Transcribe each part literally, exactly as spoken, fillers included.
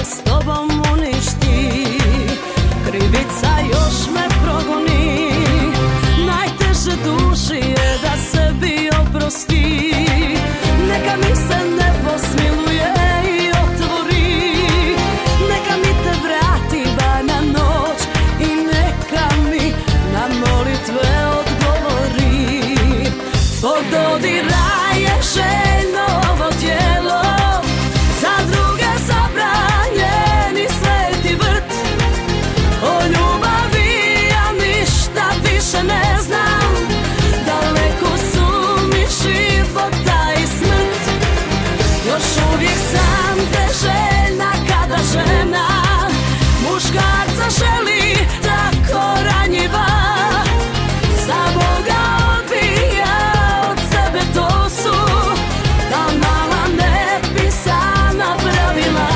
s tobom uništi. Krivica još me progoni, najteže duši je da sebi oprosti. Neka mi se nebo smiluje i otvori, neka mi te vrati bar na noć i neka mi na molitve odgovori. Tvoj dodiraj je željno ovo tijelo, za druge zabranjeni sveti vrt. O ljubavi ja ništa više ne znam, daleko su mi života i smrt. Još uvijek sam te željna kada žena muškarca želi tako ranjiva. Za Boga odbija od sebe, to su ta mala nepisana pravila.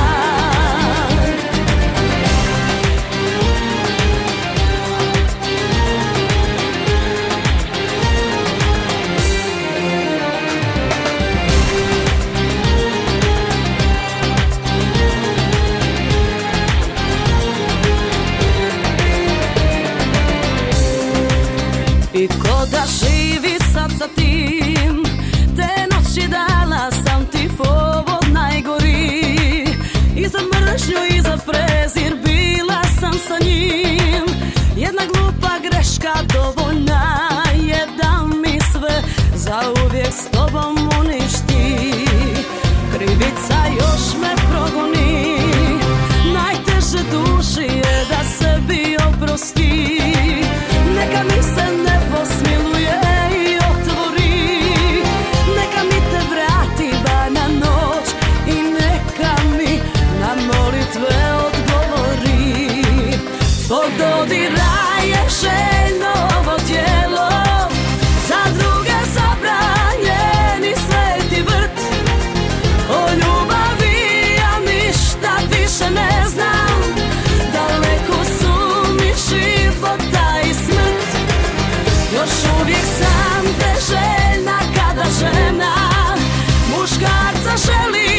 I ko da živi sad sa tim, te noći dala sam ti povod najgori. I za mržnju i za prezir bila sam sa njim. Jedna glupa greška dovoljna je da mi sve zauvijek s tobom uništi. Krivica još me progoni, najteže duši je da sebi oprosti. Neka mi se nebo smiluje i otvori, neka mi te vrati bar na noć i neka mi na molitve odgovori. Tvoj dodiraj je željno ovo tijelo, za druge zabranjeni sveti vrt. O ljubavi ja ništa više ne znam, daleko su mi života i smrt. Još uvijek sam te željna kada žena muškarca želi